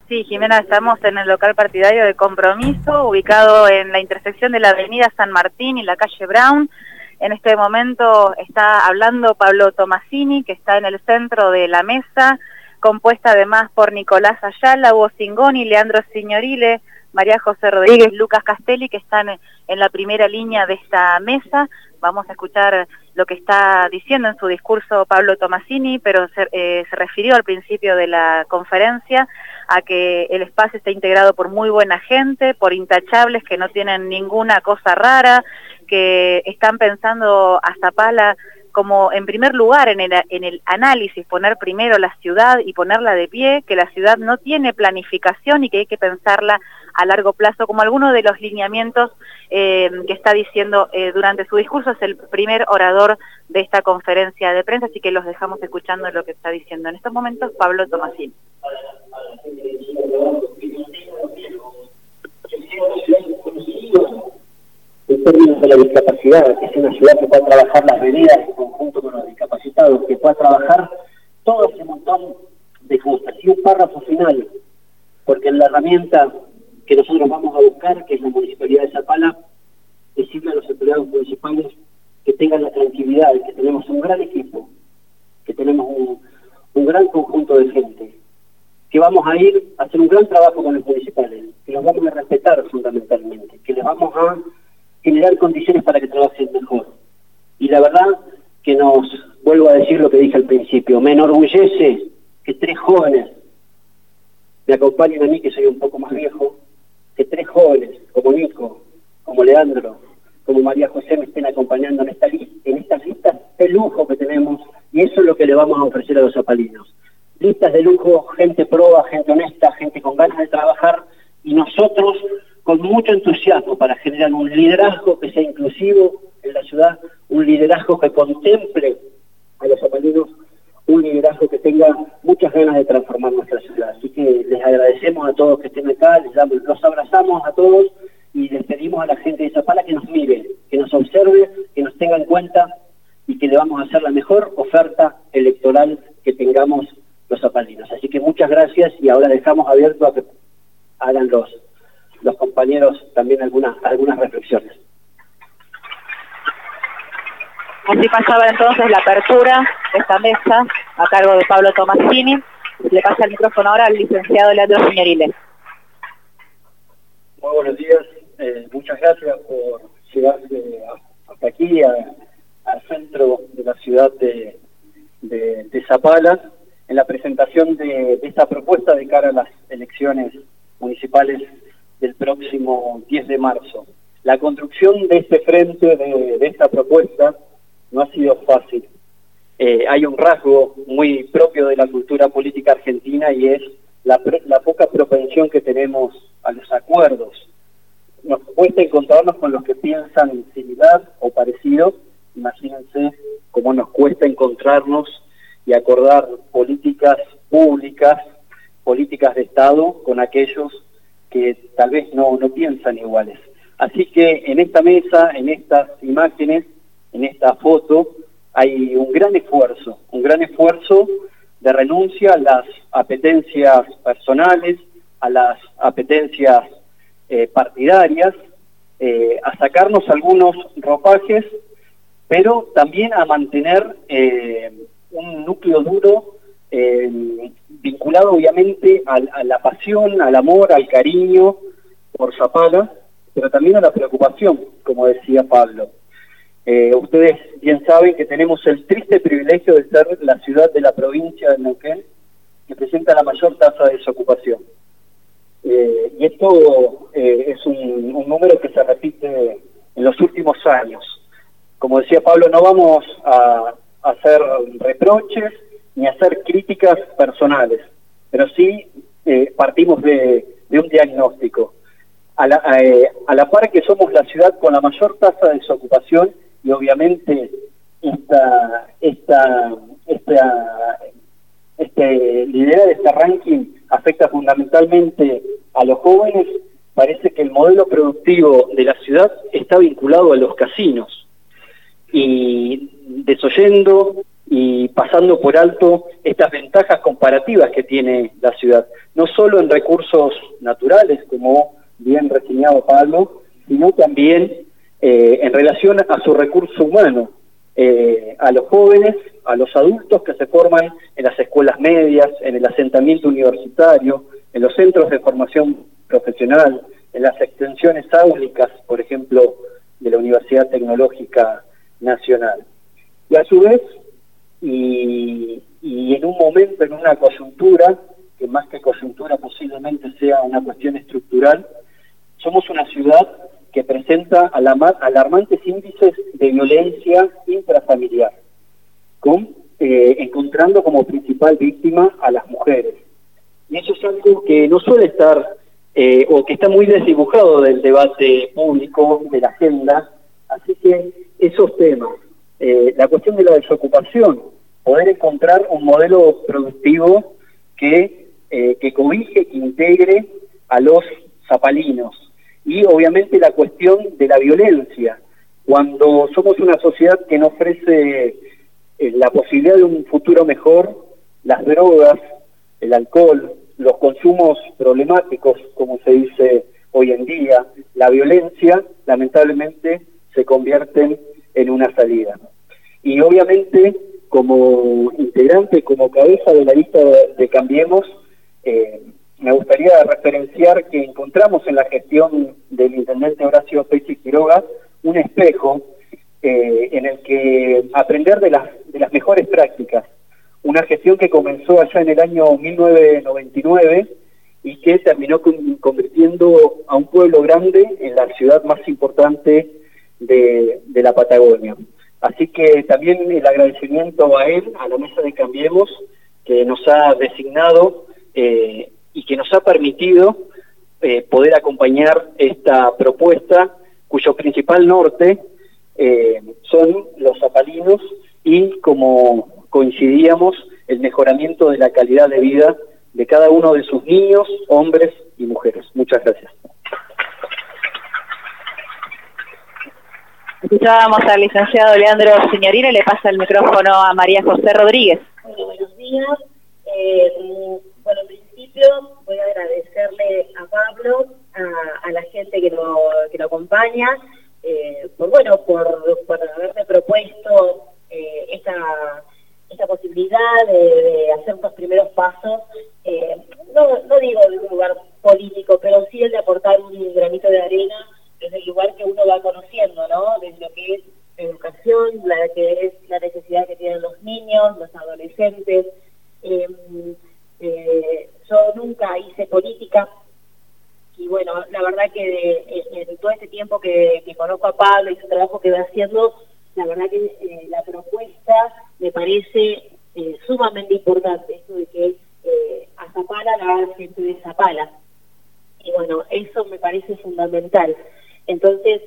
Sí, Jimena, estamos en el local partidario de Compromiso, ubicado en la intersección de la avenida San Martín y la calle Brown. En este momento está hablando Pablo Tomasini, que está en el centro de la mesa, compuesta además por Nicolás Ayala, Hugo Cingoni, Leandro Signorile, María José Rodríguez, Lucas Castelli, que están en la primera línea de esta mesa. Vamos a escuchar lo que está diciendo en su discurso Pablo Tomasini, pero se refirió al principio de la conferencia a que el espacio está integrado por muy buena gente, por intachables que no tienen ninguna cosa rara, que están pensando a Zapala como en primer lugar en el análisis, poner primero la ciudad y ponerla de pie, que la ciudad no tiene planificación y que hay que pensarla a largo plazo, como alguno de los lineamientos que está diciendo durante su discurso. Es el primer orador de esta conferencia de prensa, así que los dejamos escuchando lo que está diciendo en estos momentos Pablo Tomasini. En términos de la discapacidad, que es una ciudad que pueda trabajar las veredas en conjunto con los discapacitados, que pueda trabajar todo ese montón de cosas. Y un párrafo final, porque en la herramienta que nosotros vamos a buscar, que es la Municipalidad de Zapala, decirle a los empleados municipales que tengan la tranquilidad de que tenemos un gran equipo, que tenemos un gran conjunto de gente, que vamos a ir a hacer un gran trabajo con los municipales, que los vamos a respetar fundamentalmente, que les vamos a generar condiciones para que trabajen mejor. Y la verdad que vuelvo a decir lo que dije al principio, me enorgullece que 3 jóvenes me acompañen a mí, que soy un poco más viejo, que 3 jóvenes, como Nico, como Leandro, como María José, me estén acompañando en estas listas de lujo que tenemos, y eso es lo que le vamos a ofrecer a los zapalinos. Listas de lujo, gente proba, gente honesta, gente con ganas de trabajar, y nosotros con mucho entusiasmo para generar un liderazgo que sea inclusivo en la ciudad, un liderazgo que contemple a los zapalinos, un liderazgo que tenga muchas ganas de transformar nuestra ciudad. Así que les agradecemos a todos que estén acá, los abrazamos a todos y les pedimos a la gente de Zapala que nos mire, que nos observe, que nos tenga en cuenta y que le vamos a hacer la mejor oferta electoral que tengamos los zapalinos. Así que muchas gracias y ahora dejamos abierto a que hagan los compañeros también algunas reflexiones. Así pasaba entonces la apertura de esta mesa a cargo de Pablo Tomasini. Le pasa el micrófono ahora al licenciado Leandro Signorile. Muy buenos días, muchas gracias por llegar hasta aquí, al centro de la ciudad de Zapala, en la presentación de esta propuesta de cara a las elecciones municipales del próximo 10 de marzo. La construcción de este frente, de esta propuesta, no ha sido fácil. Hay un rasgo muy propio de la cultura política argentina y es la poca propensión que tenemos a los acuerdos. Nos cuesta encontrarnos con los que piensan similar o parecido. Imagínense cómo nos cuesta encontrarnos y acordar políticas públicas, políticas de Estado, con aquellos que tal vez no piensan iguales. Así que en esta mesa, en estas imágenes, en esta foto, hay un gran esfuerzo de renuncia a las apetencias personales, a las apetencias partidarias, a sacarnos algunos ropajes, pero también a mantener un núcleo duro vinculado obviamente a la pasión, al amor, al cariño por Zapala, pero también a la preocupación, como decía Pablo. Ustedes bien saben que tenemos el triste privilegio de ser la ciudad de la provincia de Neuquén que presenta la mayor tasa de desocupación. Y esto es un número que se repite en los últimos años. Como decía Pablo, no vamos a hacer reproches ni a hacer críticas personales, pero sí partimos de un diagnóstico. A la par que somos la ciudad con la mayor tasa de desocupación, y obviamente liderar este ranking afecta fundamentalmente a los jóvenes. Parece que el modelo productivo de la ciudad está vinculado a los casinos, y desoyendo y pasando por alto estas ventajas comparativas que tiene la ciudad, no solo en recursos naturales, como bien reseñado Pablo, sino también en relación a su recurso humano, a los jóvenes, a los adultos que se forman en las escuelas medias, en el asentamiento universitario, en los centros de formación profesional, en las extensiones áulicas, por ejemplo, de la Universidad Tecnológica Nacional. Y a su vez, y en un momento, en una coyuntura, que más que coyuntura posiblemente sea una cuestión estructural, somos una ciudad que presenta alarmantes índices de violencia intrafamiliar, encontrando como principal víctima a las mujeres. Y eso es algo que no suele estar, o que está muy desdibujado del debate público, de la agenda. Así que esos temas, la cuestión de la desocupación, poder encontrar un modelo productivo que cobije, que integre a los zapalinos, y obviamente la cuestión de la violencia. Cuando somos una sociedad que no ofrece la posibilidad de un futuro mejor, las drogas, el alcohol, los consumos problemáticos, como se dice hoy en día, la violencia, lamentablemente, se convierten en una salida. Y obviamente, como integrante, como cabeza de la lista de Cambiemos, me gustaría referenciar que encontramos en la gestión del intendente Horacio Pecci Quiroga un espejo en el que aprender de las mejores prácticas. Una gestión que comenzó allá en el año 1999 y que terminó convirtiendo a un pueblo grande en la ciudad más importante de la Patagonia. Así que también el agradecimiento a él, a la mesa de Cambiemos, que nos ha designado y que nos ha permitido poder acompañar esta propuesta, cuyo principal norte son los zapalinos y, como coincidíamos, el mejoramiento de la calidad de vida de cada uno de sus niños, hombres y mujeres. Muchas gracias. Escuchábamos al licenciado Leandro Signorini, le pasa el micrófono a María José Rodríguez. Bueno, buenos días. Bueno, en principio voy a agradecerle a Pablo, a la gente que lo acompaña, por haberme propuesto esta posibilidad de hacer unos primeros pasos, no digo de un lugar político, pero sí el de aportar un granito de arena desde el lugar que uno va conociendo, ¿no? Desde lo que es educación, que es la necesidad que tienen los niños, los adolescentes. Yo nunca hice política y bueno, la verdad que en todo este tiempo que conozco a Pablo y su trabajo que va haciendo, la verdad que la propuesta me parece sumamente importante, esto de que a Zapala la haga gente de Zapala. Y bueno, eso me parece fundamental. Entonces,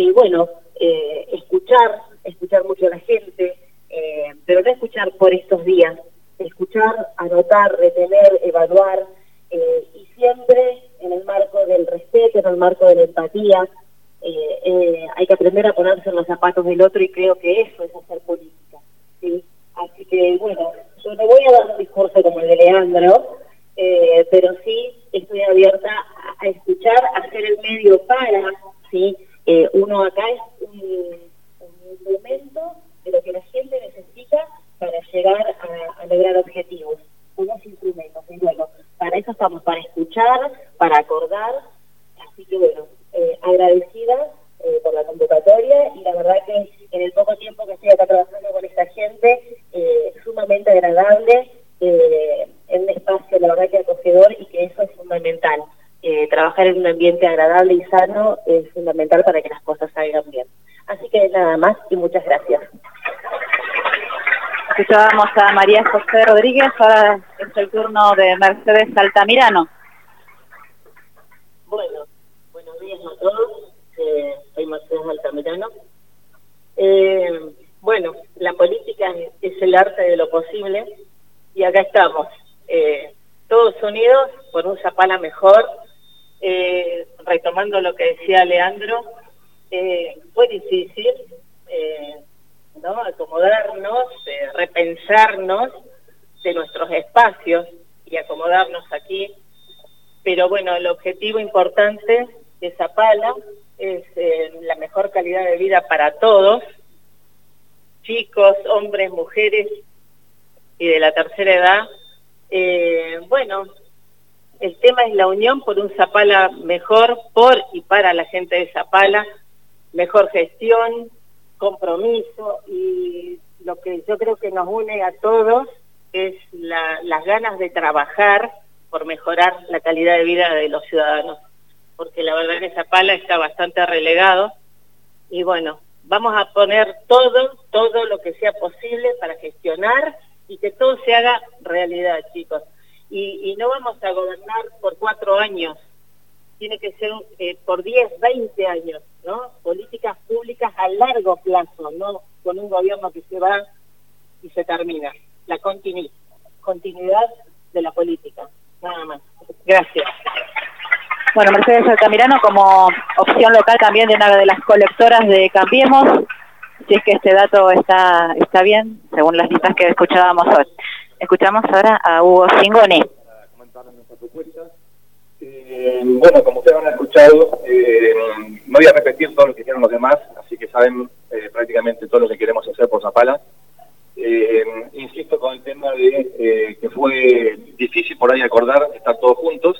escuchar mucho a la gente, pero no escuchar por estos días, escuchar, anotar, retener, evaluar, y siempre en el marco del respeto, en el marco de la empatía. Hay que aprender a ponerse en los zapatos del otro y creo que eso es hacer política, ¿sí? Así que bueno, yo no voy a dar un discurso como el de Leandro, pero sí estoy abierta a escuchar, a hacer el medio para, ¿sí? Uno acá es un instrumento de lo que la gente necesita para llegar a lograr objetivos, unos instrumentos, y bueno, para eso estamos, para escuchar, para acordar, así que bueno, agradecida por la convocatoria y la verdad que en el poco tiempo que estoy acá trabajando con esta gente, sumamente agradable, en un espacio la verdad que acogedor y que eso es fundamental. Trabajar en un ambiente agradable y sano es fundamental para que las cosas salgan bien. Así que nada más y muchas gracias. Escuchábamos a María José Rodríguez, ahora es el turno de Mercedes Altamirano. Bueno, buenos días a todos, soy Mercedes Altamirano. Bueno, la política es el arte de lo posible y acá estamos, todos unidos por un Zapala mejor. Retomando lo que decía Leandro, fue difícil, ¿no? Acomodarnos, repensarnos de nuestros espacios y acomodarnos aquí. Pero bueno, el objetivo importante de Zapala es la mejor calidad de vida para todos, chicos, hombres, mujeres y de la tercera edad. Bueno, el tema es la unión por un Zapala mejor, por y para la gente de Zapala, mejor gestión, compromiso, y lo que yo creo que nos une a todos es las ganas de trabajar por mejorar la calidad de vida de los ciudadanos, porque la verdad que Zapala está bastante relegado, y bueno, vamos a poner todo lo que sea posible para gestionar y que todo se haga realidad, chicos. Y no vamos a gobernar por 4 años, tiene que ser por 10, 20 años, ¿no? Políticas públicas a largo plazo, no con un gobierno que se va y se termina. La continuidad de la política, nada más. Gracias. Bueno, Mercedes Altamirano, como opción local también de una de las colectoras de Cambiemos, si es que este dato está bien, según las listas que escuchábamos hoy. Escuchamos ahora a Hugo Cingoni. Para comentar nuestra propuesta. Bueno, como ustedes han escuchado, no voy a repetir todo lo que hicieron los demás, así que saben prácticamente todo lo que queremos hacer por Zapala. Insisto con el tema de que fue difícil por ahí acordar, estar todos juntos.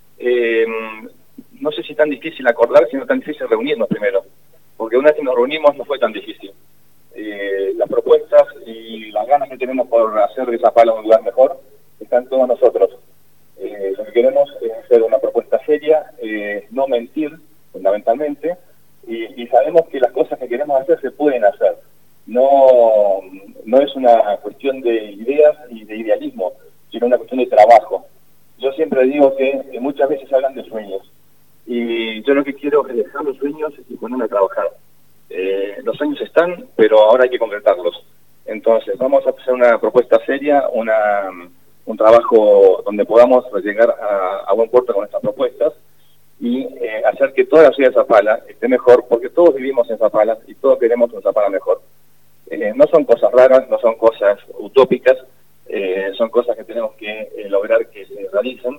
No sé si tan difícil acordar, sino tan difícil reunirnos primero, porque una vez que nos reunimos no fue tan difícil. Las propuestas y las ganas que tenemos por hacer de Zapala un lugar mejor están todos nosotros. Lo que queremos es hacer una propuesta seria, no mentir fundamentalmente, y sabemos que las cosas que queremos hacer se pueden hacer. No es una cuestión de ideas y de idealismo, sino una cuestión de trabajo. Yo siempre digo que muchas veces hablan de sueños, y yo lo que quiero es dejar los sueños y ponerme a trabajar. Los sueños están, pero ahora hay que concretarlos. Entonces vamos a hacer una propuesta seria, un trabajo donde podamos llegar a buen puerto con estas propuestas y hacer que toda la ciudad de Zapala esté mejor, porque todos vivimos en Zapala y todos queremos un Zapala mejor. No son cosas raras, no son cosas utópicas, son cosas que tenemos que lograr que se realicen.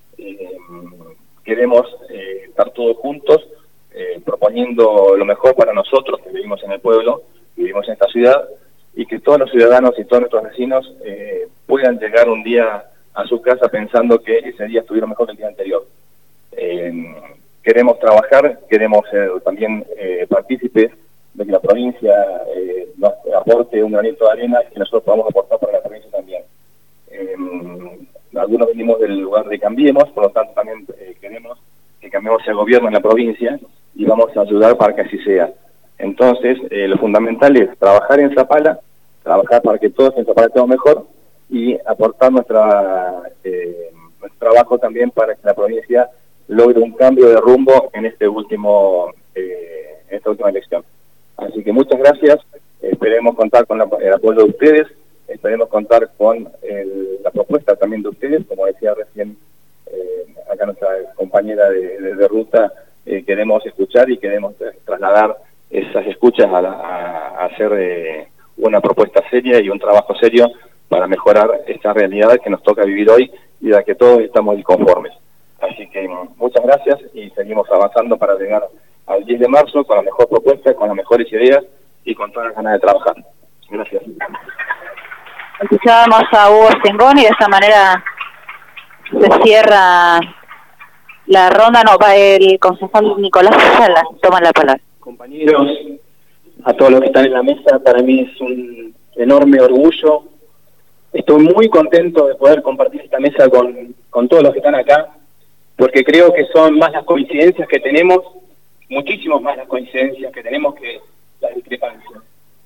Queremos estar todos juntos proponiendo lo mejor para nosotros que vivimos en el pueblo, que vivimos en esta ciudad, y que todos los ciudadanos y todos nuestros vecinos puedan llegar un día a su casa pensando que ese día estuvieron mejor que el día anterior. Queremos trabajar, queremos ser también partícipes de que la provincia nos aporte un granito de arena que nosotros podamos aportar para la provincia también. Algunos venimos del lugar de Cambiemos, por lo tanto también queremos que Cambiemos el gobierno en la provincia y vamos a ayudar para que así sea. Entonces, lo fundamental es trabajar en Zapala, trabajar para que todos en Zapala estemos mejor y aportar nuestro trabajo también para que la provincia logre un cambio de rumbo en esta última elección. Así que muchas gracias, esperemos contar con el apoyo de ustedes, esperemos contar con la propuesta también de ustedes, como decía recién acá nuestra compañera de ruta, queremos escuchar y queremos trasladar esas escuchas a hacer una propuesta seria y un trabajo serio para mejorar esta realidad que nos toca vivir hoy y de la que todos estamos inconformes. Así que muchas gracias y seguimos avanzando para llegar al 10 de marzo con la mejor propuesta, con las mejores ideas y con todas las ganas de trabajar. Gracias. Escuchábamos a Hugo Cingoni y de esta manera se cierra la ronda. No, el concejal Nicolás Sala toma la palabra. Compañeros, a todos los que están en la mesa, para mí es un enorme orgullo. Estoy muy contento de poder compartir esta mesa con todos los que están acá, porque creo que son más las coincidencias que tenemos, muchísimo más las coincidencias que tenemos que las discrepancias.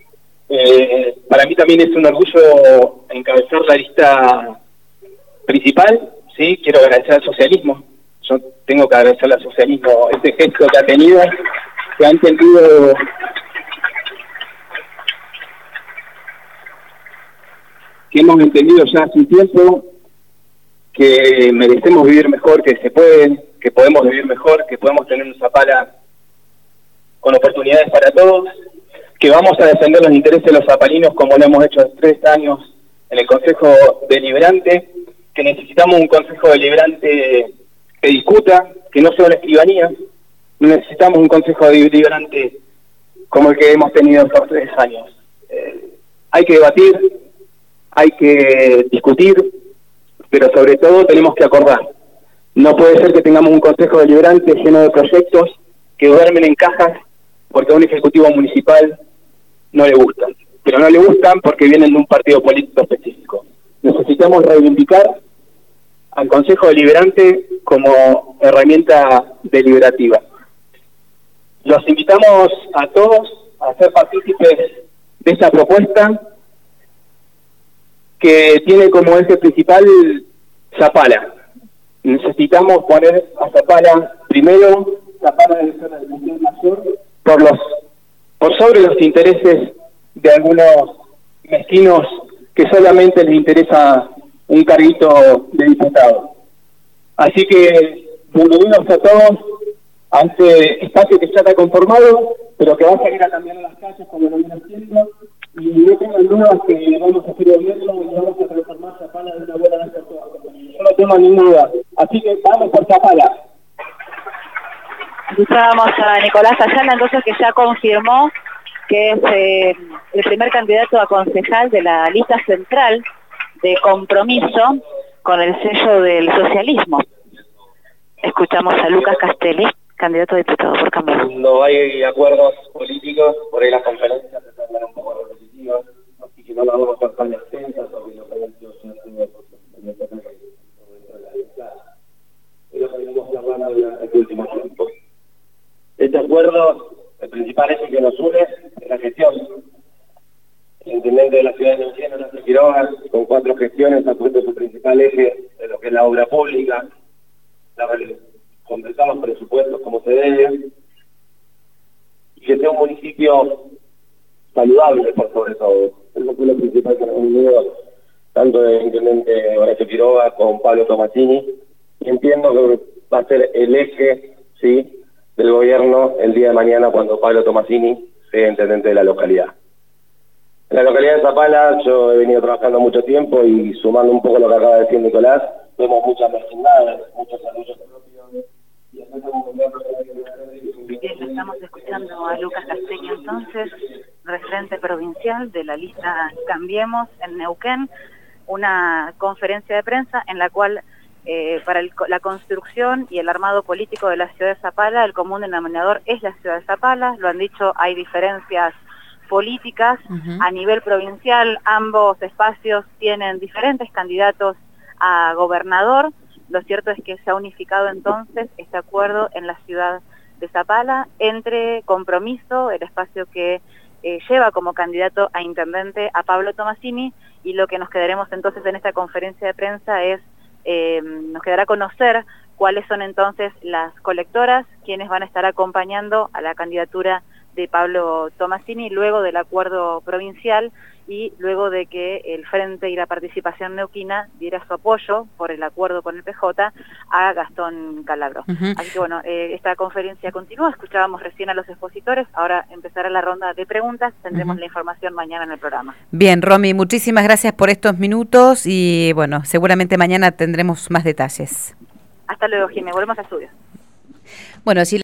Para mí también es un orgullo encabezar la lista principal, ¿sí? Quiero agradecer al socialismo, yo tengo que agradecerle al socialismo este gesto que ha tenido, que ha entendido que hemos entendido ya hace un tiempo que merecemos vivir mejor, que se puede, que podemos vivir mejor, que podemos tener un Zapala con oportunidades para todos, que vamos a defender los intereses de los zapalinos como lo hemos hecho en 3 años en el Consejo Deliberante, que necesitamos un Consejo Deliberante que discuta, que no sea una escribanía. No necesitamos un Consejo Deliberante como el que hemos tenido por 3 años. Hay que debatir, hay que discutir, pero sobre todo tenemos que acordar. No puede ser que tengamos un Consejo Deliberante lleno de proyectos que duermen en cajas porque a un ejecutivo municipal no le gustan. Pero no le gustan porque vienen de un partido político específico. Necesitamos reivindicar al Consejo Deliberante como herramienta deliberativa. Los invitamos a todos a ser partícipes de esta propuesta que tiene como eje principal Zapala. Necesitamos poner a Zapala primero. Zapala debe ser la discusión mayor por sobre los intereses de algunos mezquinos que solamente les interesa un carguito de diputado. Así que bienvenidos a todos a este espacio que ya está conformado, pero que va a salir a cambiar las calles como lo viene haciendo, y no tengan dudas que vamos a hacer gobierno y vamos a transformar Zapala de una buena vez por todas. Yo no tengo ninguna duda. Así que vamos por Zapala. Escuchábamos a Nicolás Ayala, entonces, que ya confirmó que es el primer candidato a concejal de la lista central de Compromiso con el sello del socialismo. Escuchamos a Lucas Castelli, candidato a diputado por Cambiemos. Cuando hay acuerdos políticos, por ahí las conferencias se tornan un poco repetitivas, así que no las vamos a hacer tan extensas, porque los eventos son es lo que venimos hablando durante este último tiempo. Este acuerdo, el principal eje que nos une es la gestión. El intendente de la ciudad de Neuquén, Horacio Quiroga, con 4 gestiones, ha puesto su principal eje de lo que es la obra pública, completar los presupuestos como se debe, y que sea un municipio saludable por sobre todo. Eso fue lo principal que nos unió tanto el intendente Horacio Quiroga con Pablo Tomasini, y entiendo que va a ser el eje, ¿sí?, del gobierno el día de mañana cuando Pablo Tomasini sea intendente de la localidad. En la localidad de Zapala yo he venido trabajando mucho tiempo y sumando un poco lo que acaba de decir Nicolás, vemos muchas mezquindades, muchos anuncios propios, y Bien, estamos escuchando a Lucas Castelli, entonces, referente provincial de la lista Cambiemos en Neuquén, una conferencia de prensa en la cual para la construcción y el armado político de la ciudad de Zapala, el común denominador es la ciudad de Zapala. Lo han dicho, hay diferencias políticas a nivel provincial, ambos espacios tienen diferentes candidatos a gobernador. Lo cierto es que se ha unificado entonces este acuerdo en la ciudad de Zapala entre Compromiso, el espacio que lleva como candidato a intendente a Pablo Tomasini, y lo que nos quedaremos entonces en esta conferencia de prensa es nos quedará conocer cuáles son entonces las colectoras, quienes van a estar acompañando a la candidatura de Pablo Tomasini luego del acuerdo provincial y luego de que el Frente y la Participación Neuquina diera su apoyo por el acuerdo con el PJ a Gastón Calabro. Así que bueno, esta conferencia continúa, escuchábamos recién a los expositores, ahora empezará la ronda de preguntas, tendremos la información mañana en el programa. Bien, Romy, muchísimas gracias por estos minutos y bueno, seguramente mañana tendremos más detalles. Hasta luego, Jimé, volvemos a estudio. Bueno, si